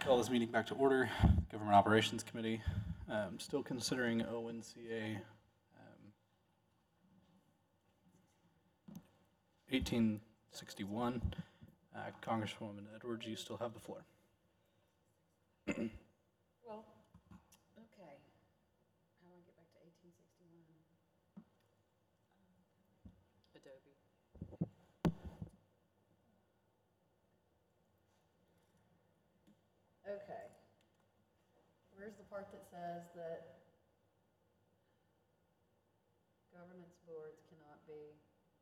Call this meeting back to order. Government Operations Committee, still considering ONCA 1861. Congresswoman Edwards, you still have the floor. Well, okay. How do I get back to 1861? Adobe. Okay. Where's the part that says that governance boards cannot be?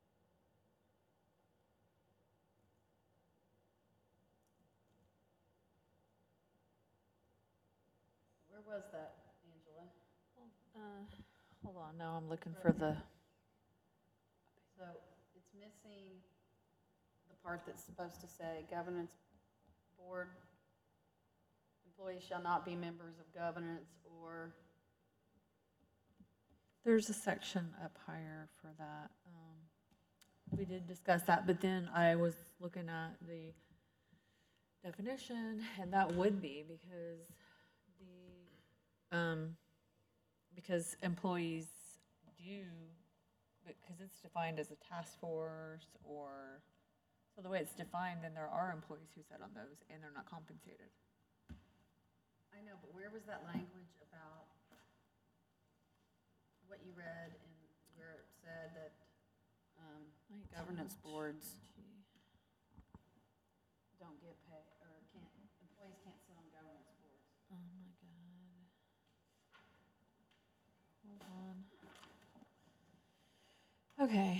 Where was that, Angela? Hold on, now I'm looking for the, So it's missing the part that's supposed to say governance board employees shall not be members of governance or, there's a section up higher for that. We did discuss that, but then I was looking at the definition, and that would be because employees do, because it's defined as a task force or, so the way it's defined, then there are employees who sit on those and they're not compensated. I know, but where was that language about what you read and where it said that governance boards don't get paid or can't, employees can't sit on governance boards? Oh my God. Hold on. Okay.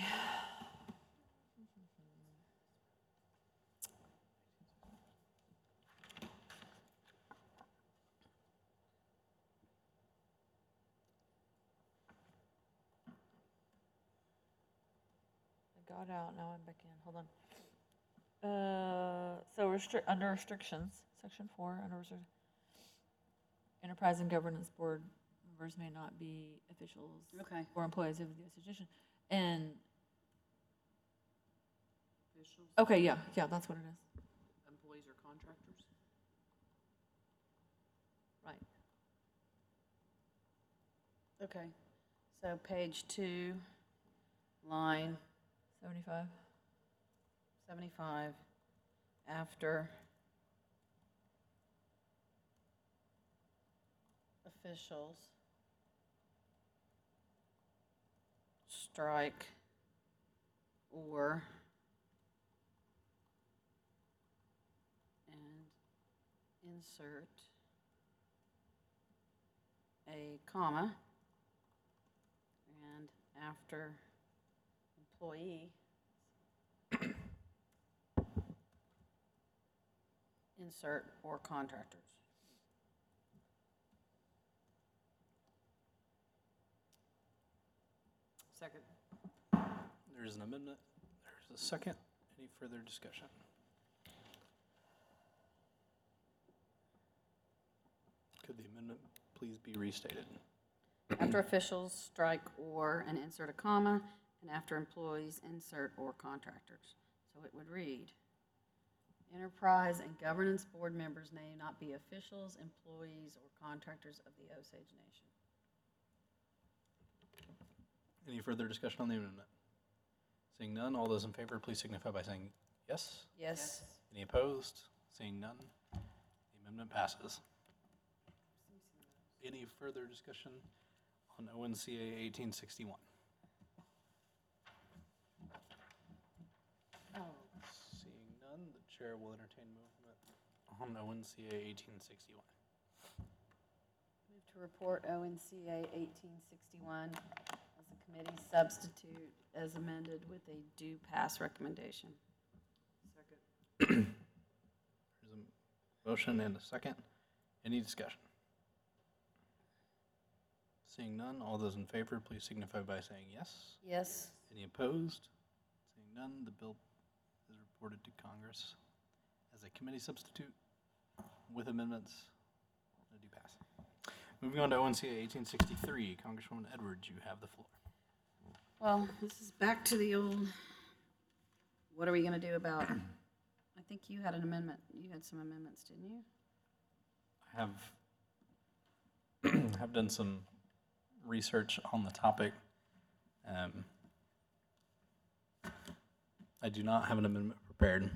I got out, now I'm back in, hold on. So under restrictions, section 4, under enterprise and governance board members may not be officials Okay. or employees of the institution. And, Officials, okay, yeah, that's what it is. employees or contractors? Right. Okay, so page 2, line 75. 75, after officials, strike or and insert a comma, and after employee, insert or contractors. Second. There's an amendment. There's a second. Any further discussion? Could the amendment please be restated? After officials, strike or and insert a comma, and after employees, insert or contractors. So it would read, enterprise and governance board members may not be officials, employees, or contractors of the Osage Nation. Any further discussion on the amendment? Seeing none, all those in favor, please signify by saying yes. Yes. Any opposed? Seeing none, the amendment passes. Any further discussion on ONCA 1861? Seeing none, the chair will entertain movement on ONCA 1861. Move to report ONCA 1861 as a committee substitute as amended with a due pass recommendation. Second. There's a motion and a second. Any discussion? Seeing none, all those in favor, please signify by saying yes. Yes. Any opposed? Seeing none, the bill is reported to Congress as a committee substitute with amendments and a due pass. Moving on to ONCA 1863, Congresswoman Edwards, you have the floor. Well, this is back to the old, what are we going to do about, I think you had an amendment, you had some amendments, didn't you? have have done some research on the topic. I do not have an amendment prepared.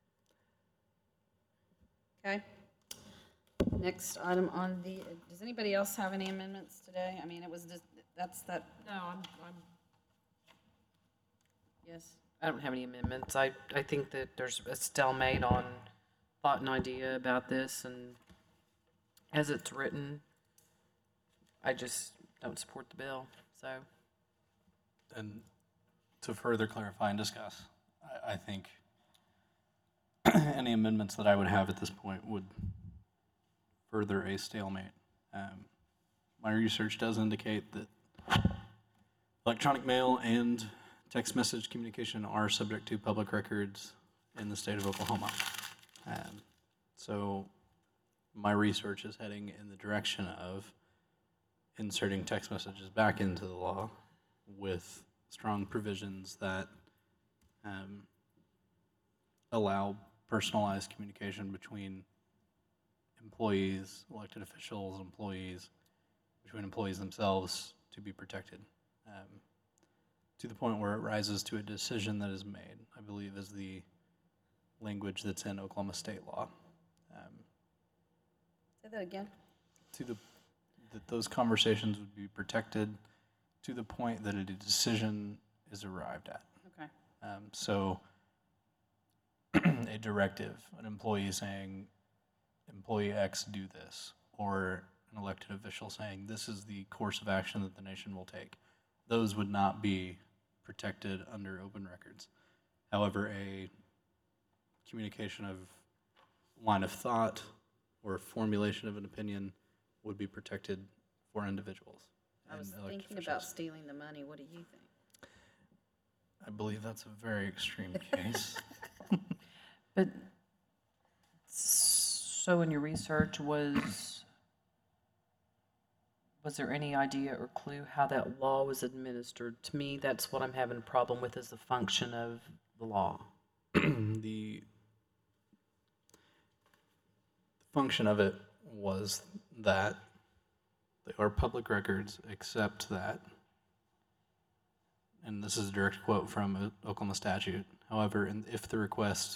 Okay. Next item on the, does anybody else have any amendments today? I mean, it was just, that's that, No, I'm, yes. I don't have any amendments. I think that there's a stalemate on thought and idea about this, and as it's written, I just don't support the bill, so. And to further clarify and discuss, I think any amendments that I would have at this point would further a stalemate. My research does indicate that electronic mail and text message communication are subject to public records in the state of Oklahoma. So my research is heading in the direction of inserting text messages back into the law with strong provisions that allow personalized communication between employees, elected officials, employees, between employees themselves to be protected, to the point where it rises to a decision that is made, I believe is the language that's in Oklahoma state law. Say that again. That those conversations would be protected to the point that a decision is arrived at. Okay. So a directive, an employee saying, employee X do this, or an elected official saying, this is the course of action that the nation will take. Those would not be protected under open records. However, a communication of line of thought or formulation of an opinion would be protected for individuals. I was and elected thinking about officials. stealing the money. What do you think? I believe that's a very extreme case. But, so in your research, was there any idea or clue how that law was administered? To me, that's what I'm having a problem with, is the function of the law. The function of it was that they are public records, except that, and this is a direct quote from Oklahoma statute, however, if the request,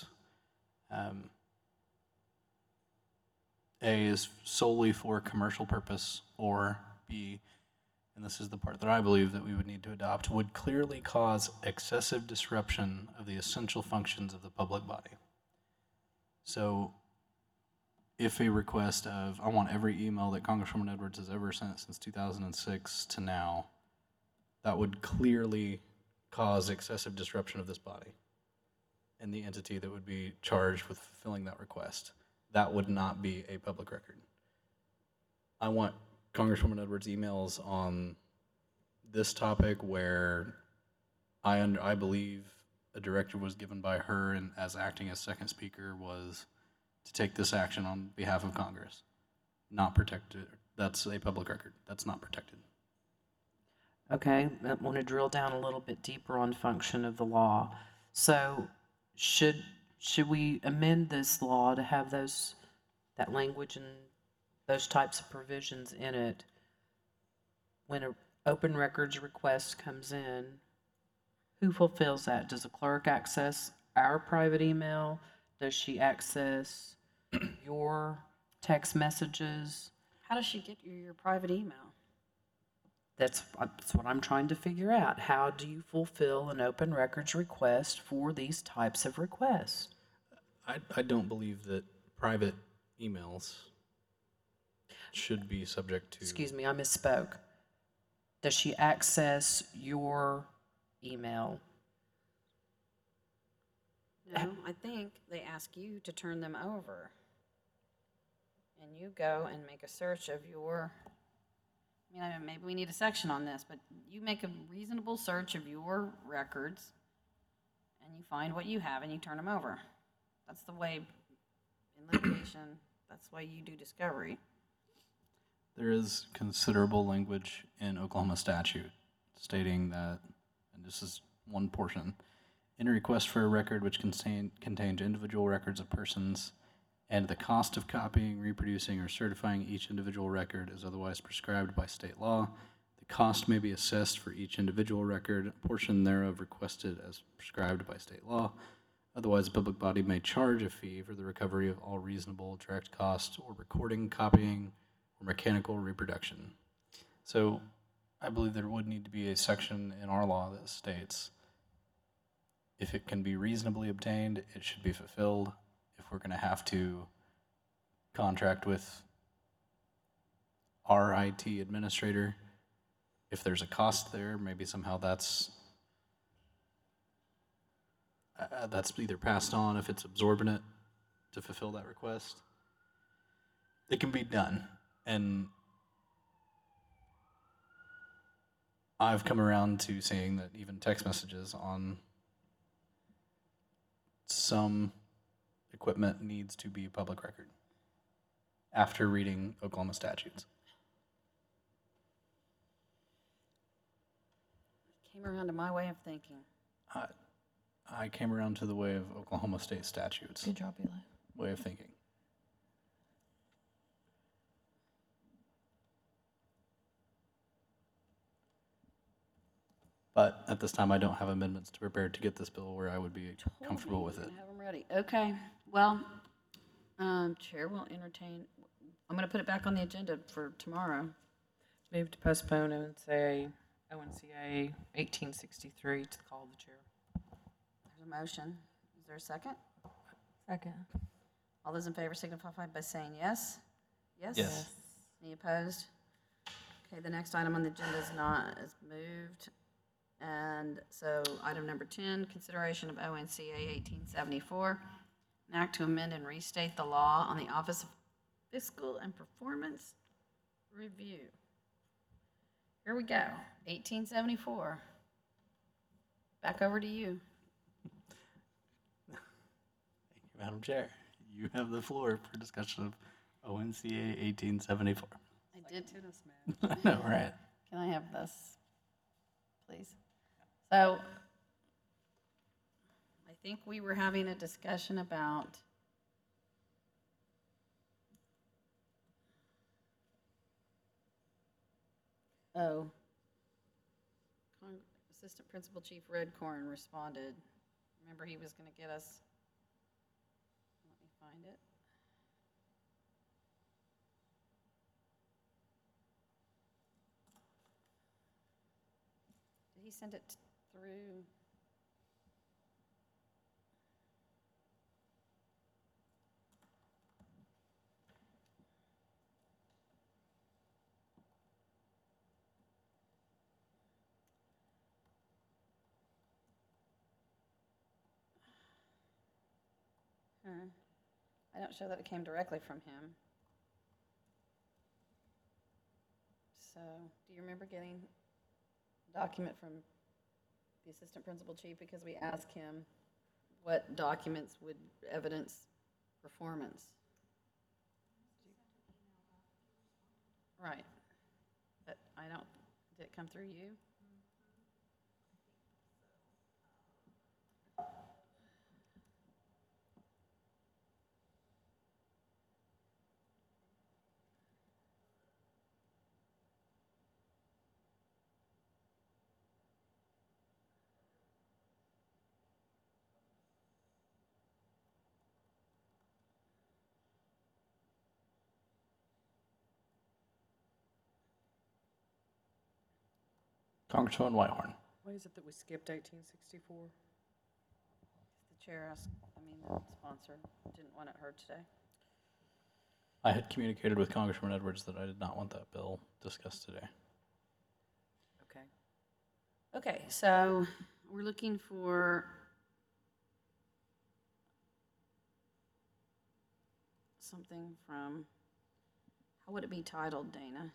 A, is solely for commercial purpose, or B, and this is the part that I believe that we would need to adopt, would clearly cause excessive disruption of the essential functions of the public body. So if a request of, I want every email that Congresswoman Edwards has ever sent since 2006 to now, that would clearly cause excessive disruption of this body and the entity that would be charged with fulfilling that request. That would not be a public record. I want Congresswoman Edwards' emails on this topic where I believe a directive was given by her, and as acting as second speaker was to take this action on behalf of Congress. Not protected. That's a public record. That's not protected. Okay, I want to drill down a little bit deeper on function of the law. So, should we amend this law to have that language and those types of provisions in it when an open records request comes in? Who fulfills that? Does the clerk access our private email? Does she access your text messages? How does she get your private email? That's what I'm trying to figure out. How do you fulfill an open records request for these types of requests? I don't believe that private emails should be subject to. Excuse me, I misspoke. Does she access your email? No, I think they ask you to turn them over. And you go and make a search of your, I mean, maybe we need a section on this, but you make a reasonable search of your records and you find what you have and you turn them over. That's the way in litigation, that's the way you do discovery. There is considerable language in Oklahoma statute stating that, and this is one portion, in a request for a record which contains individual records of persons and the cost of copying, reproducing, or certifying each individual record is otherwise prescribed by state law. The cost may be assessed for each individual record, a portion thereof requested as prescribed by state law. Otherwise, a public body may charge a fee for the recovery of all reasonable direct costs or recording, copying, or mechanical reproduction. So I believe there would need to be a section in our law that states if it can be reasonably obtained, it should be fulfilled. If we're going to have to contract with our IT administrator, if there's a cost there, maybe somehow that's either passed on if it's absorbent to fulfill that request. It can be done. And I've come around to saying that even text messages on some equipment needs to be public record after reading Oklahoma statutes. Came around to my way of thinking. I came around to the way of Oklahoma state statutes, Good job, Eli. way of thinking. But at this time, I don't have amendments to prepare to get this bill where I would be comfortable with it. Have them ready. Okay, well, Chair will entertain, I'm going to put it back on the agenda for tomorrow. Move to postpone ONCA 1863 to the call of the chair. There's a motion. Is there a second? Second. All those in favor signify by saying yes. Yes? Yes. Any opposed? Okay, the next item on the agenda is moved. And so item number 10, consideration of ONCA 1874, an act to amend and restate the law on the Office of Fiscal and Performance Review. Here we go, 1874. Back over to you. Thank you, Madam Chair. You have the floor for discussion of ONCA 1874. I did. I know, right? Can I have this, please? So, I think we were having a discussion about Assistant Principal Chief Redcorn responded. Remember, he was going to get us, let me find it. Did he send it through? I don't show that it came directly from him. So, do you remember getting a document from the Assistant Principal Chief? Because we asked him what documents would evidence performance. Right. But I don't, did it come through you? Congresswoman Whitehorn. Why is it that we skipped 1864? The chair asked, the sponsor didn't want it heard today. I had communicated with Congressman Edwards that I did not want that bill discussed today. Okay. Okay, so we're looking for something from, how would it be titled, Dana?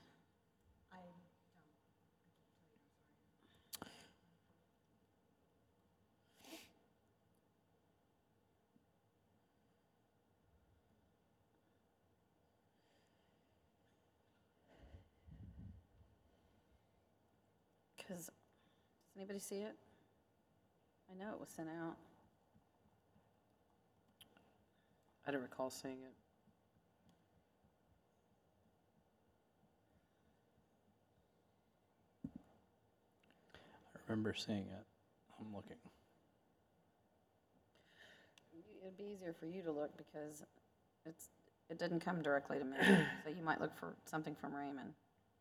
Because, does anybody see it? I know it was sent out. I don't recall seeing it. I remember seeing it. I'm looking. It'd be easier for you to look because it didn't come directly to me. So you might look for something from Raymond.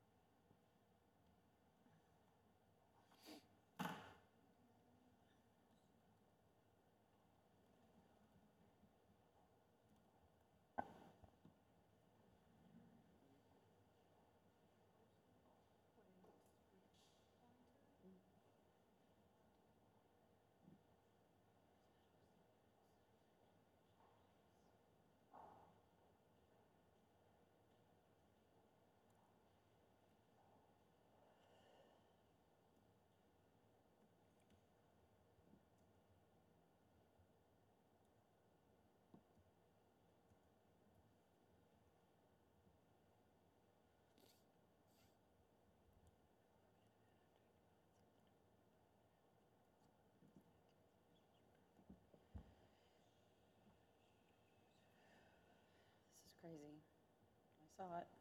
This is crazy. I saw it.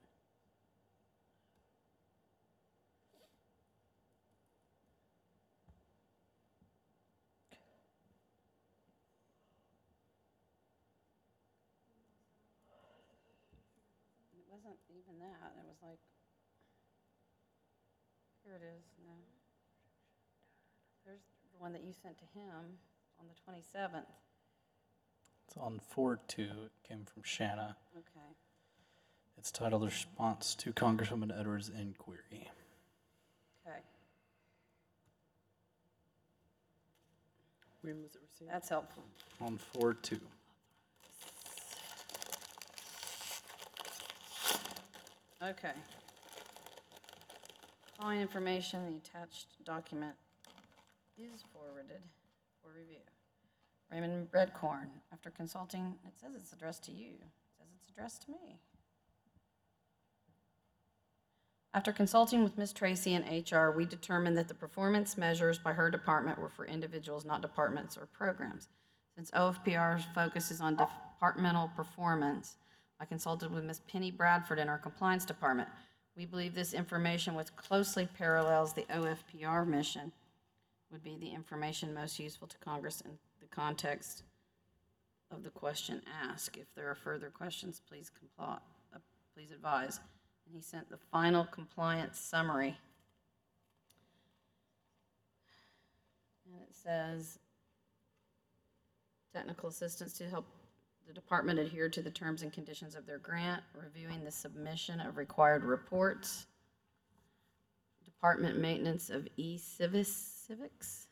It wasn't even that. It was like, here it is. No. There's the one that you sent to him on the 27th. It's on 4-2. It came from Shanna. Okay. It's titled Response to Congresswoman Edwards' Inquiry. Okay. When was it received? That's helpful. On 4-2. Okay. Following information, the attached document is forwarded for review. Raymond Redcorn, after consulting, it says it's addressed to you. It says it's addressed to me. After consulting with Ms. Tracy and HR, we determined that the performance measures by her department were for individuals, not departments or programs. Since OFPR's focus is on departmental performance, I consulted with Ms. Penny Bradford in our compliance department. We believe this information, which closely parallels the OFPR mission, would be the information most useful to Congress in the context of the question asked. If there are further questions, please please advise. And he sent the final compliance summary. And it says, technical assistance to help the department adhere to the terms and conditions of their grant, reviewing the submission of required reports, department maintenance of civics,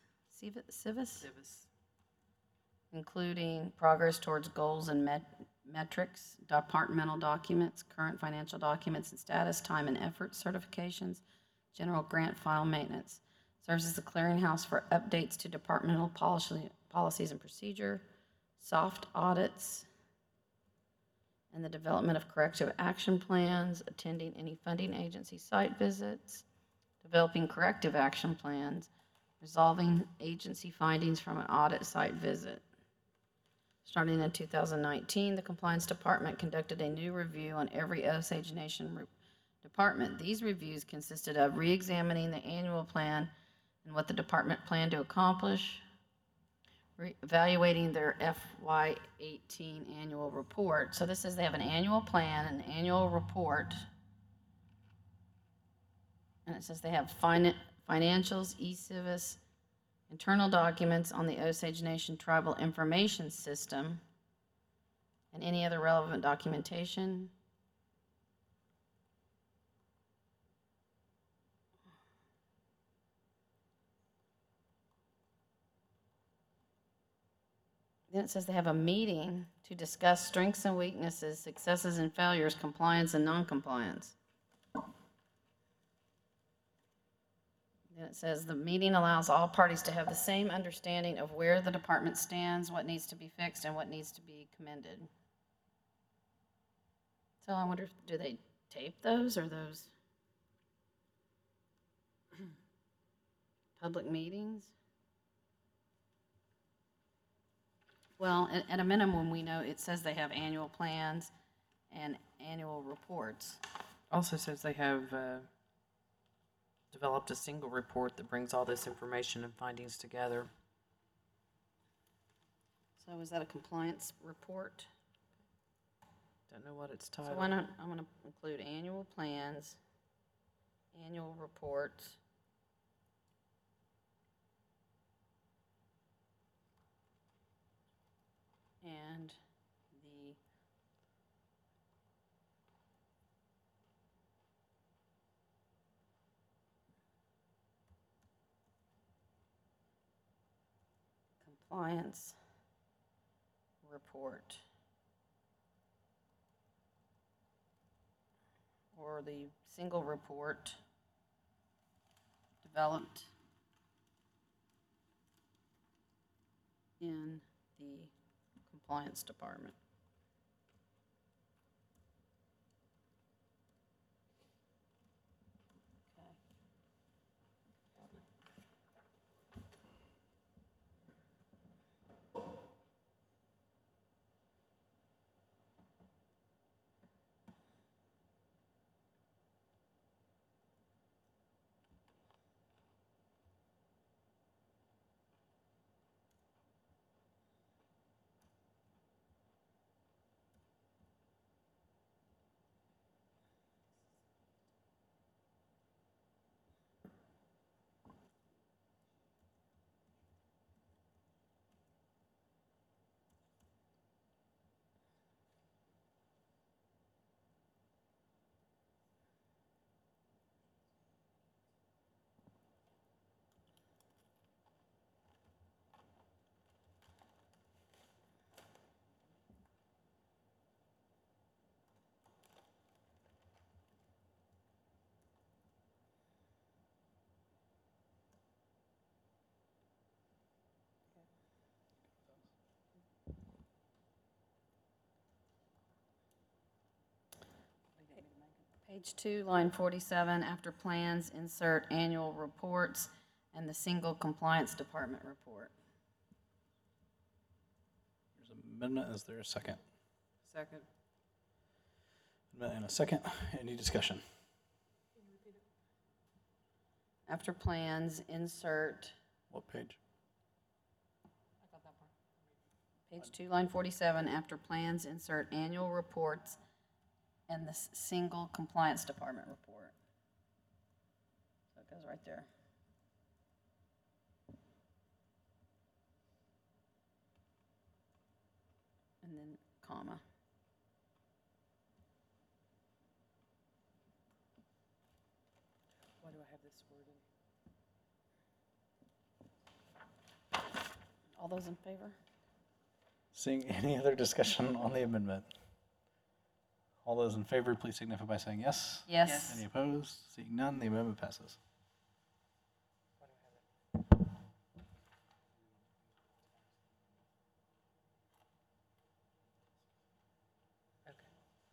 including progress towards goals and metrics, departmental documents, current financial documents and status, time and effort certifications, general grant file maintenance. Serves as a clearinghouse for updates to departmental policies and procedure, soft audits, and the development of corrective action plans, attending any funding agency site visits, developing corrective action plans, resolving agency findings from an audit site visit. Starting in 2019, the Compliance Department conducted a new review on every Osage Nation department. These reviews consisted of re-examining the annual plan and what the department planned to accomplish, evaluating their FY18 annual report. So this says they have an annual plan, an annual report, and it says they have financials, e-civis, internal documents on the Osage Nation Tribal Information System, and any other relevant documentation. Then it says they have a meeting to discuss strengths and weaknesses, successes and failures, compliance and non-compliance. Then it says the meeting allows all parties to have the same understanding of where the department stands, what needs to be fixed, and what needs to be commended. So I wonder, do they tape those, or those public meetings? Well, at a minimum, we know, it says they have annual plans and annual reports. Also says they have developed a single report that brings all this information and findings together. So is that a compliance report? Don't know what it's So titled. why not, I'm gonna include annual plans, annual reports. And the compliance report. Or the single report developed in the compliance department. Okay. Page 2, line 47, after plans, insert annual reports and the single compliance department report. There's an amendment. Is there a second? Second. Amendment and a second. Any discussion? After plans, insert, What page? page 2, line 47, after plans, insert annual reports and the single compliance department report. So it goes right there. And then comma. Why do I have this wording? All those in favor? Seeing any other discussion on the amendment? All those in favor, please signify by saying yes. Yes. Any opposed? Seeing none, the amendment passes. Okay.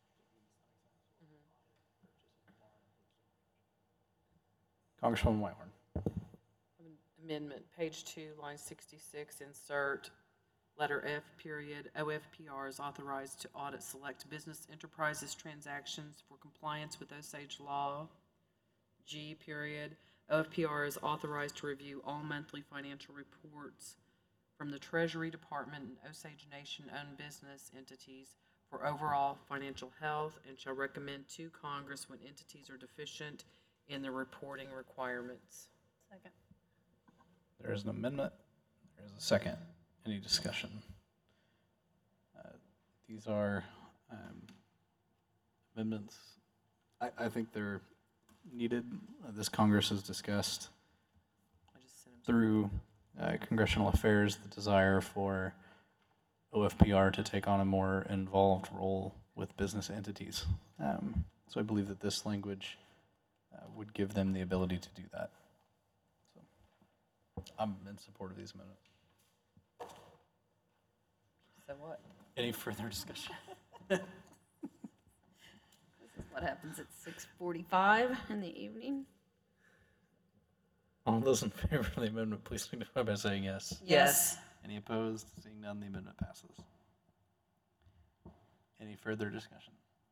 Congresswoman Whitehorn. Amendment, page 2, line 66, insert letter F, period. OFPR is authorized to audit select business enterprises transactions for compliance with Osage law. G, period. OFPR is authorized to review all monthly financial reports from the Treasury Department and Osage Nation-owned business entities for overall financial health and shall recommend to Congress when entities are deficient in the reporting requirements. Second. There is an amendment. There is a second. Any discussion? These are amendments. I think they're needed. This Congress has discussed I just sent them. through congressional affairs the desire for OFPR to take on a more involved role with business entities. So I believe that this language would give them the ability to do that. So I'm in support of these amendments. So what? Any further discussion? This is what happens at 6:45 in the evening. All those in favor of the amendment, please signify by saying yes. Yes. Any opposed? Seeing none, the amendment passes. Any further discussion?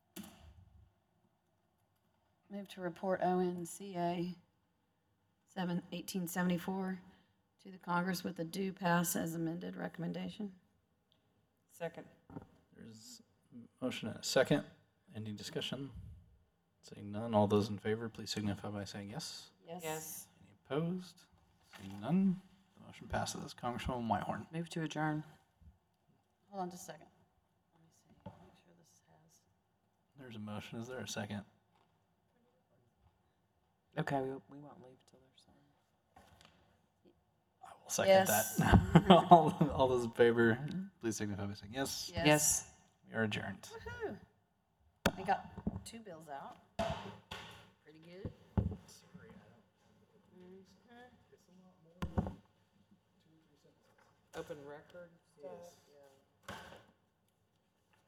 Move to report ONCA 1874 to the Congress with a due pass as amended recommendation. Second. There's a motion and a second. Any discussion? Seeing none, all those in favor, please signify by saying yes. Yes. Any opposed? Seeing none, the motion passes. Congresswoman Whitehorn. Move to adjourn. Hold on just a second. Let me see, make sure this has. There's a motion. Is there a second? Okay, we won't leave till they're signed. I will second Yes. that. All those in favor, please signify by saying yes. Yes. We are adjourned. Woohoo. I got 2 bills out. Pretty good. Open record stuff.